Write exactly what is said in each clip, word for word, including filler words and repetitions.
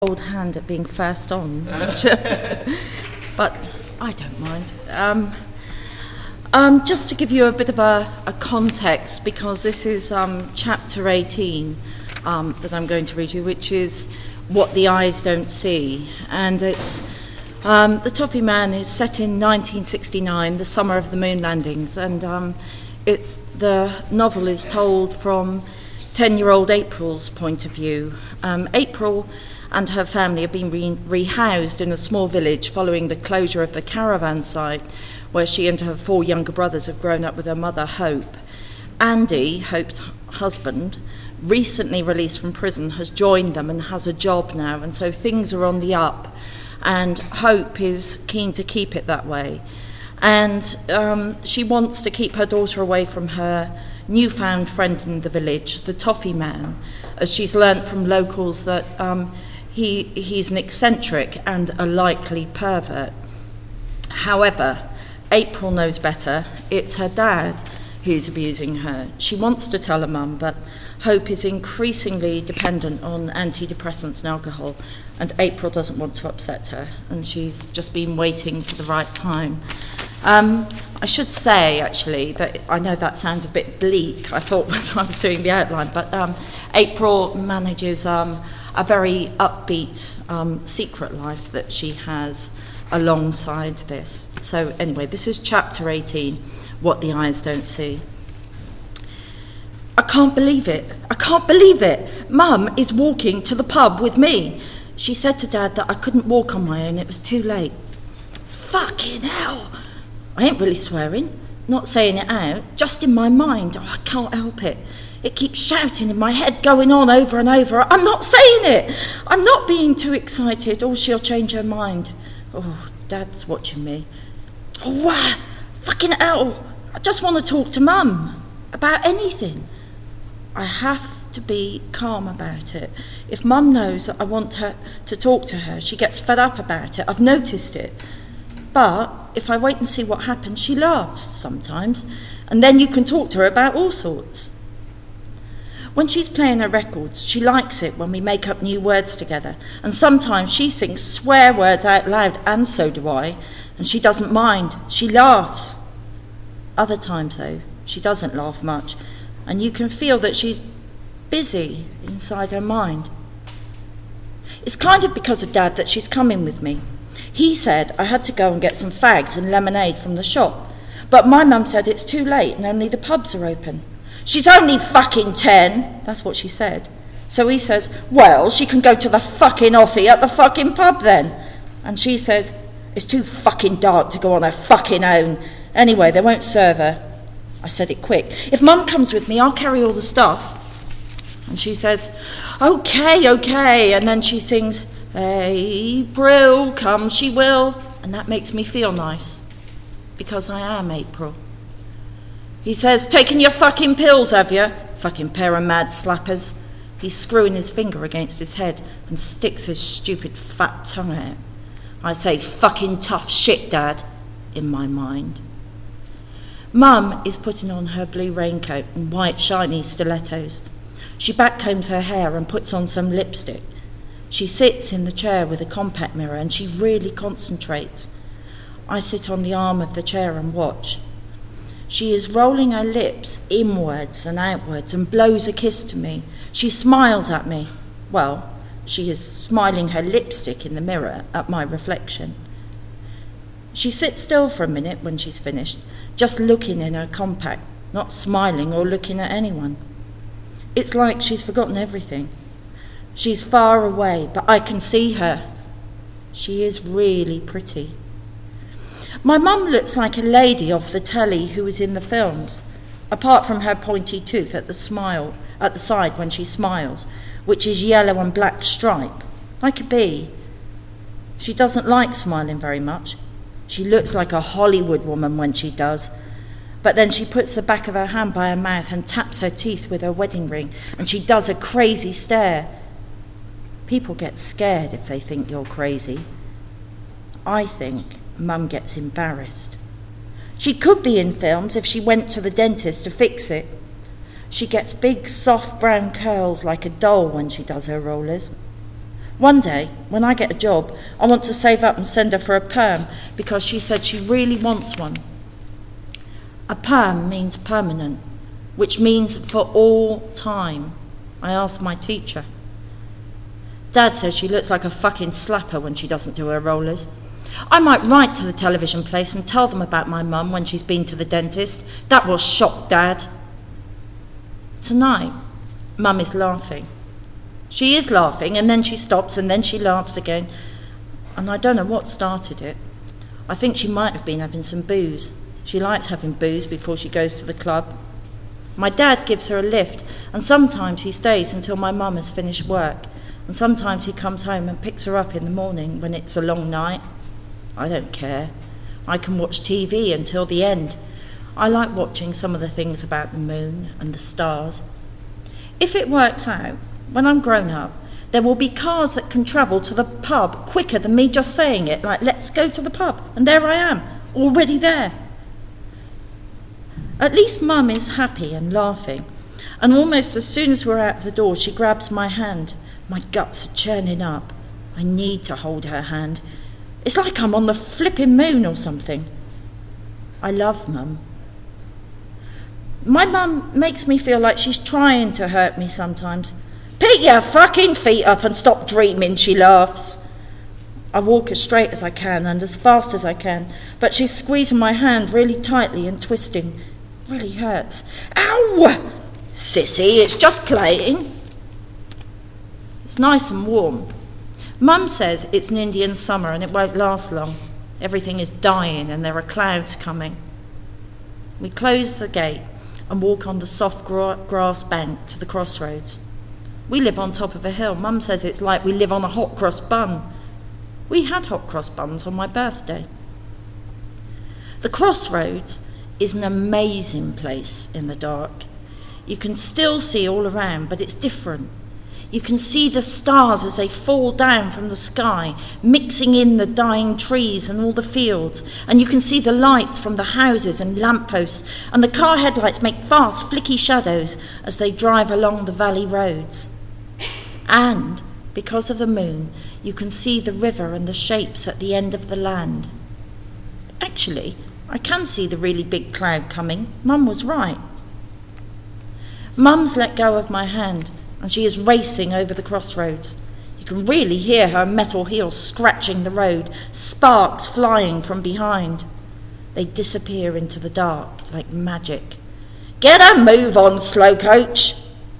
old hand at being first on, but I don't mind. Um, um, just to give you a bit of a, a context, because this is um, chapter eighteen um, that I'm going to read you, which is What the Eyes Don't See. And it's um, The Toffee Man is set in nineteen sixty-nine, the summer of the moon landings, and um, it's the novel is told from ten-year-old April's point of view. Um, April and her family have been re- rehoused in a small village following the closure of the caravan site where she and her four younger brothers have grown up with her mother, Hope. Andy, Hope's husband, recently released from prison, has joined them and has a job now, and so things are on the up, and Hope is keen to keep it that way. And um, she wants to keep her daughter away from her newfound friend in the village, the Toffee Man, as she's learnt from locals that um, he he's an eccentric and a likely pervert. However, April knows better. It's her dad who's abusing her. She wants to tell her mum, but Hope is increasingly dependent on antidepressants and alcohol, and April doesn't want to upset her, and she's just been waiting for the right time. Um, I should say, actually, that I know that sounds a bit bleak, I thought when I was doing the outline, but um, April manages um, a very upbeat um, secret life that she has alongside this. So anyway, this is chapter eighteen, What the Eyes Don't See. I can't believe it. I can't believe it. Mum is walking to the pub with me. She said to Dad that I couldn't walk on my own. It was too late. Fucking hell. I ain't really swearing, not saying it out, just in my mind. Oh, I can't help it. It keeps shouting in my head, going on over and over. I'm not saying it. I'm not being too excited, or she'll change her mind. Oh, Dad's watching me. Oh, wow. Fucking hell. I just want to talk to Mum about anything. I have to be calm about it. If Mum knows that I want her to talk to her, she gets fed up about it. I've noticed it. But if I wait and see what happens, she laughs sometimes, and then you can talk to her about all sorts. When she's playing her records, she likes it when we make up new words together, and sometimes she sings swear words out loud, and so do I, and she doesn't mind. She laughs. Other times, though, she doesn't laugh much, and you can feel that she's busy inside her mind. It's kind of because of Dad that she's coming with me. He said I had to go and get some fags and lemonade from the shop, but my mum said it's too late and only the pubs are open. She's only fucking ten, that's what she said. So he says, well, she can go to the fucking offie at the fucking pub then. And she says, it's too fucking dark to go on her fucking own. Anyway, they won't serve her. I said it quick. If Mum comes with me, I'll carry all the stuff. And she says, okay, okay. And then she sings, April, come she will. And that makes me feel nice, because I am April. He says, taking your fucking pills, have you? Fucking pair of mad slappers. He's screwing his finger against his head and sticks his stupid fat tongue out. I say, fucking tough shit, Dad, in my mind. Mum is putting on her blue raincoat and white shiny stilettos. She backcombs her hair and puts on some lipstick. She sits in the chair with a compact mirror and she really concentrates. I sit on the arm of the chair and watch. She is rolling her lips inwards and outwards and blows a kiss to me. She smiles at me. Well, she is smiling her lipstick in the mirror at my reflection. She sits still for a minute when she's finished, just looking in her compact, not smiling or looking at anyone. It's like she's forgotten everything. She's far away, but I can see her. She is really pretty. My mum looks like a lady off the telly who was in the films, apart from her pointy tooth at the smile at the side when she smiles, which is yellow and black stripe, like a bee. She doesn't like smiling very much. She looks like a Hollywood woman when she does, but then she puts the back of her hand by her mouth and taps her teeth with her wedding ring, and she does a crazy stare. People get scared if they think you're crazy. I think Mum gets embarrassed. She could be in films if she went to the dentist to fix it. She gets big, soft brown curls like a doll when she does her rollers. One day, when I get a job, I want to save up and send her for a perm because she said she really wants one. A perm means permanent, which means for all time. I asked my teacher. Dad says she looks like a fucking slapper when she doesn't do her rollers. I might write to the television place and tell them about my mum when she's been to the dentist. That will shock Dad. Tonight, Mum is laughing. She is laughing, and then she stops, and then she laughs again. And I don't know what started it. I think she might have been having some booze. She likes having booze before she goes to the club. My dad gives her a lift, and sometimes he stays until my mum has finished work, and sometimes he comes home and picks her up in the morning when it's a long night. I don't care. I can watch T V until the end. I like watching some of the things about the moon and the stars. If it works out, when I'm grown up, there will be cars that can travel to the pub quicker than me just saying it, like, let's go to the pub, and there I am, already there. At least Mum is happy and laughing, and almost as soon as we're out the door, she grabs my hand. My guts are churning up. I need to hold her hand. It's like I'm on the flipping moon or something. I love Mum. My mum makes me feel like she's trying to hurt me sometimes. Pick your fucking feet up and stop dreaming, she laughs. I walk as straight as I can and as fast as I can, but she's squeezing my hand really tightly and twisting. It really hurts. Ow! Sissy, it's just playing. It's nice and warm. Mum says it's an Indian summer and it won't last long. Everything is dying and there are clouds coming. We close the gate and walk on the soft gra- grass bank to the crossroads. We live on top of a hill. Mum says it's like we live on a hot cross bun. We had hot cross buns on my birthday. The crossroads is an amazing place in the dark. You can still see all around, but it's different. You can see the stars as they fall down from the sky, mixing in the dying trees and all the fields. And you can see the lights from the houses and lampposts, and the car headlights make fast, flicky shadows as they drive along the valley roads. And, because of the moon, you can see the river and the shapes at the end of the land. Actually, I can see the really big cloud coming. Mum was right. Mum's let go of my hand, and she is racing over the crossroads. You can really hear her metal heels scratching the road, sparks flying from behind. They disappear into the dark like magic. Get a move on, slow coach.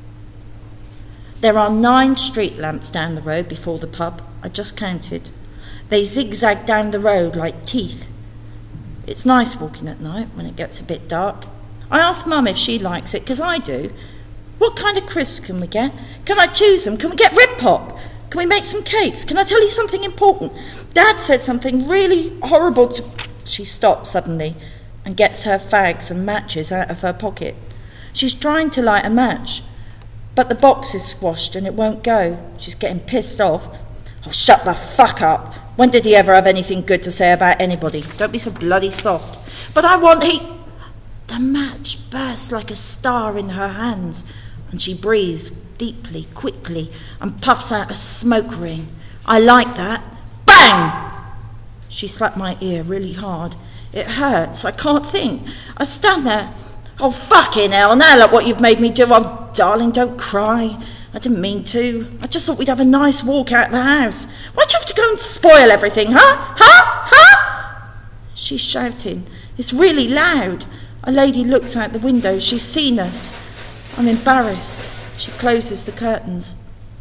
There are nine street lamps down the road before the pub. I just counted. They zigzag down the road like teeth. It's nice walking at night when it gets a bit dark. I asked Mum if she likes it, because I do. What kind of crisps can we get? Can I choose them? Can we get Red Pop? Can we make some cakes? Can I tell you something important? Dad said something really horrible to... She stops suddenly and gets her fags and matches out of her pocket. She's trying to light a match, but the box is squashed and it won't go. She's getting pissed off. Oh, shut the fuck up. When did he ever have anything good to say about anybody? Don't be so bloody soft. But I want he... The match bursts like a star in her hands, and she breathes deeply, quickly, and puffs out a smoke ring. I like that. Bang! She slapped my ear really hard. It hurts. I can't think. I stand there. Oh, fucking hell. Now look what you've made me do. Oh, darling, don't cry. I didn't mean to. I just thought we'd have a nice walk out of the house. Why'd you have to go and spoil everything, huh? Huh? Huh? She's shouting. It's really loud. A lady looks out the window. She's seen us. I'm embarrassed. She closes the curtains.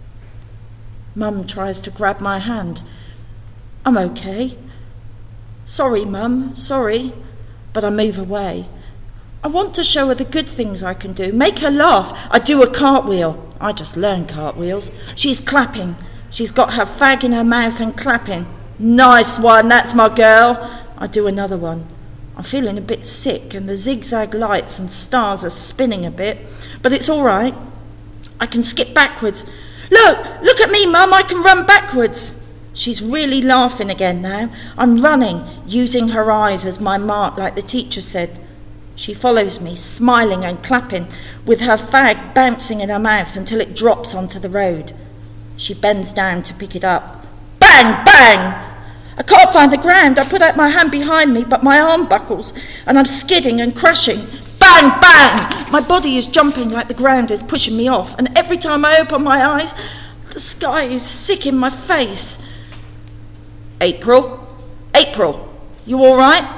Mum tries to grab my hand. I'm okay. Sorry, Mum, sorry. But I move away. I want to show her the good things I can do. Make her laugh. I do a cartwheel. I just learned cartwheels. She's clapping. She's got her fag in her mouth and clapping. Nice one, that's my girl. I do another one. I'm feeling a bit sick and the zigzag lights and stars are spinning a bit, but it's all right. I can skip backwards. Look, look at me, Mum, I can run backwards. She's really laughing again now. I'm running, using her eyes as my mark, like the teacher said. She follows me, smiling and clapping, with her fag bouncing in her mouth until it drops onto the road. She bends down to pick it up. Bang, bang! I can't find the ground. I put out my hand behind me, but my arm buckles, and I'm skidding and crashing. Bang, bang! My body is jumping like the ground is pushing me off, and every time I open my eyes, the sky is sick in my face. April? April, you all right?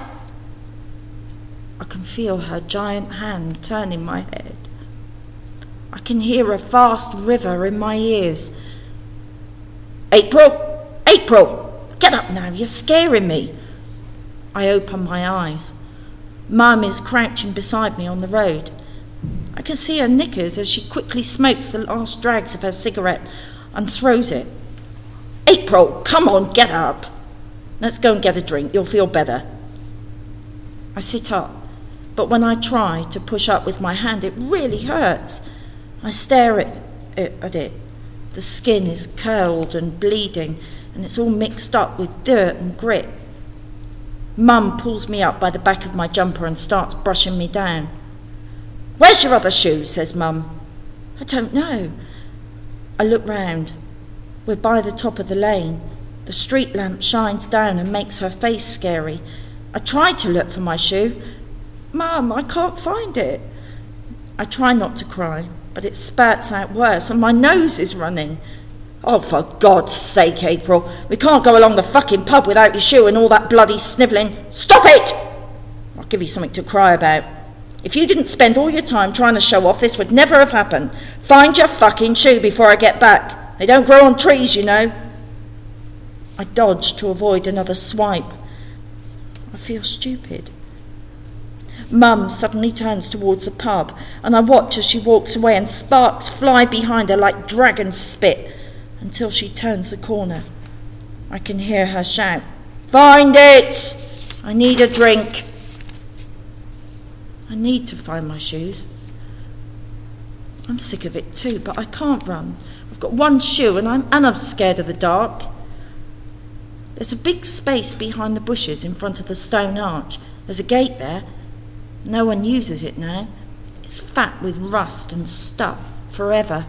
I can feel her giant hand turning my head. I can hear a vast river in my ears. April? April! Get up now, you're scaring me. I open my eyes. Mum is crouching beside me on the road. I can see her knickers as she quickly smokes the last drags of her cigarette and throws it. April, come on, get up. Let's go and get a drink, you'll feel better. I sit up, but when I try to push up with my hand, it really hurts. I stare at it. At it. The skin is curled and bleeding, and it's all mixed up with dirt and grit. Mum pulls me up by the back of my jumper and starts brushing me down. Where's your other shoe? Says Mum. I don't know. I look round. We're by the top of the lane. The street lamp shines down and makes her face scary. I try to look for my shoe. Mum, I can't find it. I try not to cry, but it spurts out worse and my nose is running. Oh, for God's sake, April, we can't go along the fucking pub without your shoe and all that bloody snivelling. Stop it! I'll give you something to cry about. If you didn't spend all your time trying to show off, this would never have happened. Find your fucking shoe before I get back. They don't grow on trees, you know. I dodge to avoid another swipe. I feel stupid. Mum suddenly turns towards the pub, and I watch as she walks away and sparks fly behind her like dragon spit until she turns the corner. I can hear her shout, Find it! I need a drink. I need to find my shoes. I'm sick of it too, but I can't run. I've got one shoe and I'm, and I'm scared of the dark. There's a big space behind the bushes in front of the stone arch. There's a gate there. No one uses it now. It's fat with rust and stuck forever.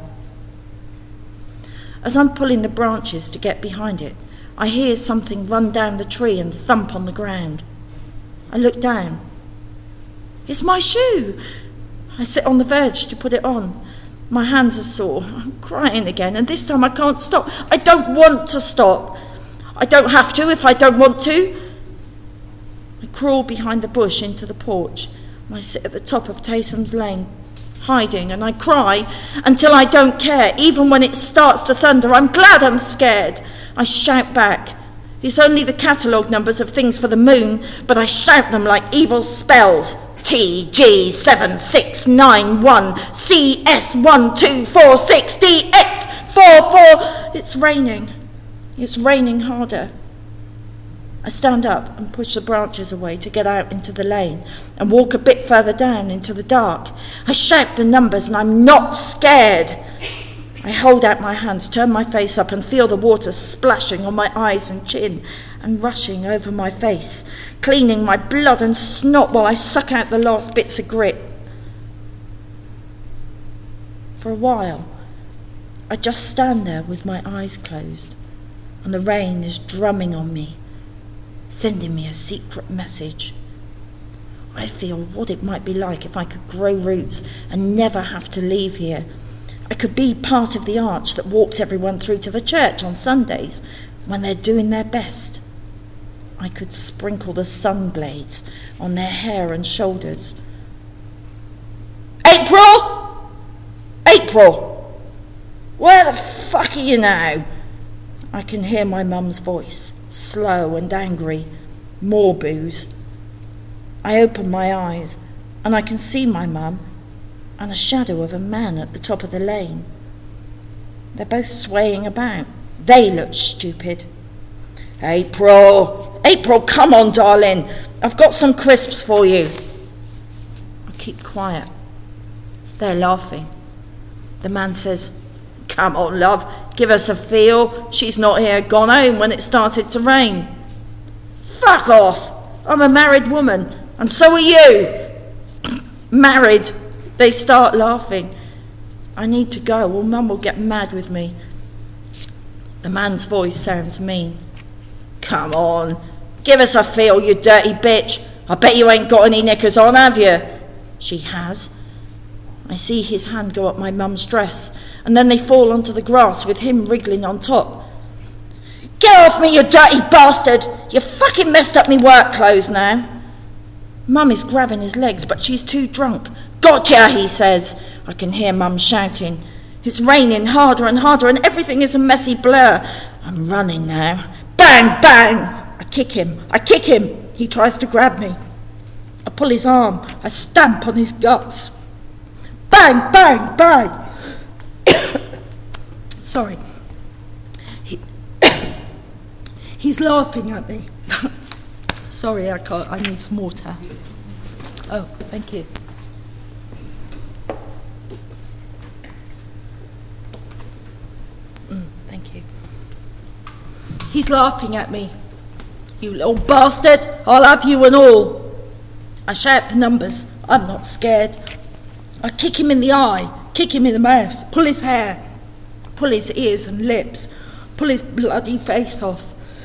As I'm pulling the branches to get behind it, I hear something run down the tree and thump on the ground. I look down. It's my shoe. I sit on the verge to put it on. My hands are sore. I'm crying again, and this time I can't stop. I don't want to stop. I don't have to if I don't want to. I crawl behind the bush into the porch, and I sit at the top of Taysom's Lane, hiding, and I cry until I don't care. Even when it starts to thunder, I'm glad I'm scared. I shout back. It's only the catalogue numbers of things for the moon, but I shout them like evil spells. T G seven six nine one, C S one two four six, D X four four. It's raining. It's raining harder. I stand up and push the branches away to get out into the lane and walk a bit further down into the dark. I shout the numbers and I'm not scared. I hold out my hands, turn my face up and feel the water splashing on my eyes and chin and rushing over my face, cleaning my blood and snot while I suck out the last bits of grit. For a while, I just stand there with my eyes closed, and the rain is drumming on me, sending me a secret message. I feel what it might be like if I could grow roots and never have to leave here. I could be part of the arch that walks everyone through to the church on Sundays when they're doing their best. I could sprinkle the sun blades on their hair and shoulders. April! April! Where the fuck are you now? I can hear my mum's voice, slow and angry. More booze. I open my eyes and I can see my mum and a shadow of a man at the top of the lane. They're both swaying about. They look stupid. April! April, come on, darling. I've got some crisps for you. I keep quiet. They're laughing. The man says, Come on, love, give us a feel. She's not here, gone home when it started to rain. Fuck off. I'm a married woman, and so are you. Married. They start laughing. I need to go or Mum will get mad with me. The man's voice sounds mean. Come on, give us a feel, you dirty bitch. I bet you ain't got any knickers on, have you? She has. I see his hand go up my mum's dress, and then they fall onto the grass with him wriggling on top. Get off me, you dirty bastard! You fucking messed up me work clothes now. Mum is grabbing his legs, but she's too drunk. Gotcha, he says. I can hear Mum shouting. It's raining harder and harder, and everything is a messy blur. I'm running now. Bang, bang! I kick him. I kick him. He tries to grab me. I pull his arm. I stamp on his guts. Bang, bang, bang! Sorry. He, he's laughing at me. Sorry, I can't. I need some water. Oh, thank you. Mm, thank you. He's laughing at me. You little bastard, I'll have you and all. I shout the numbers. I'm not scared. I kick him in the eye, kick him in the mouth, pull his hair, pull his ears and lips, pull his bloody face off.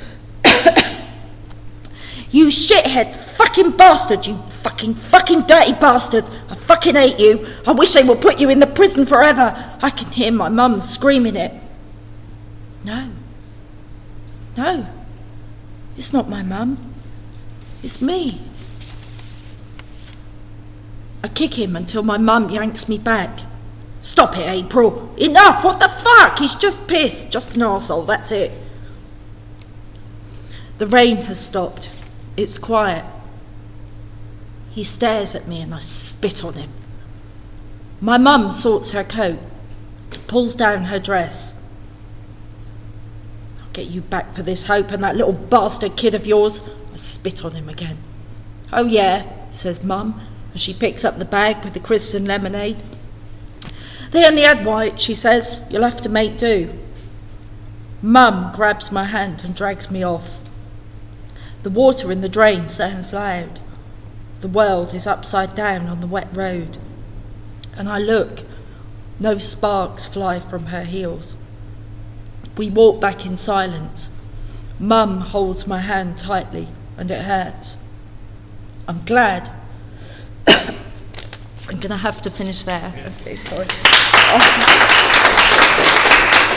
You shithead fucking bastard, you fucking fucking dirty bastard. I fucking hate you. I wish they would put you in the prison forever. I can hear my mum screaming it. No. No. It's not my mum. It's me. I kick him until my mum yanks me back. Stop it, April. Enough, what the fuck? He's just pissed, just an arsehole, that's it. The rain has stopped. It's quiet. He stares at me and I spit on him. My mum sorts her coat, pulls down her dress. I'll get you back for this, Hope, and that little bastard kid of yours. I spit on him again. Oh yeah, says Mum, as she picks up the bag with the crisps and lemonade. They only had white, she says. You'll have to make do. Mum grabs my hand and drags me off. The water in the drain sounds loud. The world is upside down on the wet road. And I look. No sparks fly from her heels. We walk back in silence. Mum holds my hand tightly, and it hurts. I'm glad. I'm going to have to finish there. Okay, sorry. Oh.